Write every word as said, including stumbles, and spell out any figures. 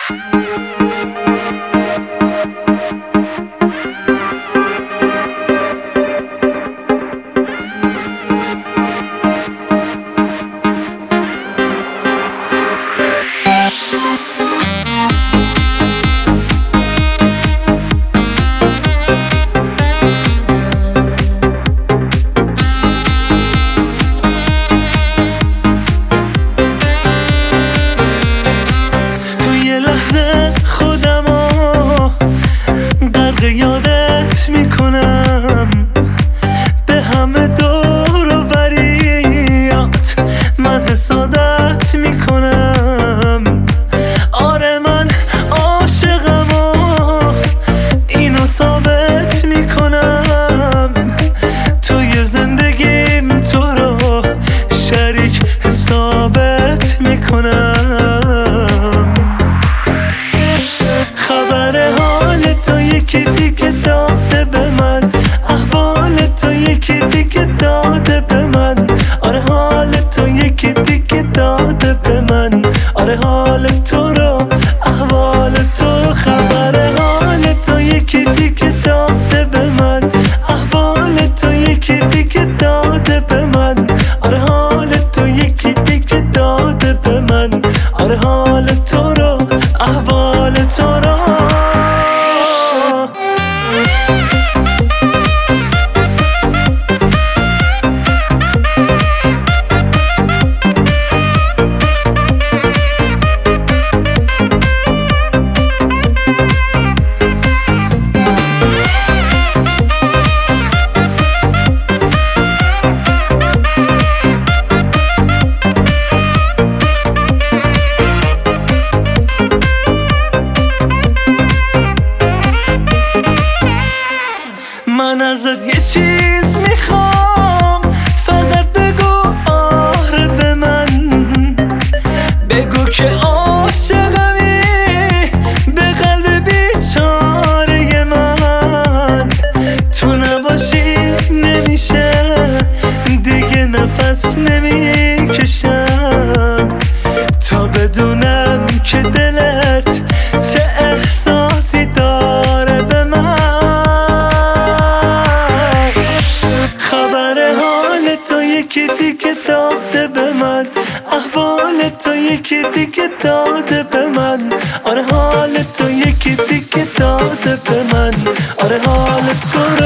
یادت میکنم به همه دور و بریات من حسادت میکنم. آره من عاشقم و اینو ثابت میکنم. توی زندگیم تو رو شریک حسابت میکنم. خبر حال تو یکی دیگه داده به من، احوال تو یکی دیگه داده به من. آره حال تو یکی دیگه داده به من. آره حال تو رو احوال تو. خبر حال تو یکی دیگه داده به من، احوال تو یکی دیگه داده به من. آره حال تو یکی دیگه داده به من. آره حال تو رو احوال تو رو. من ازت یه چیز میخوام، فقط بگو آره به من. بگو که عاشقمی به قلب بیچاره من. تو نباشی نمیشه دیگه نفس نمیکشم، تا بدونم که دلت چه احساسی داره به من. یکی دیگه داده به من، احوال تو یکی دیگه داده به من. آره حال تو یکی دیگه داده به من. آره حال تو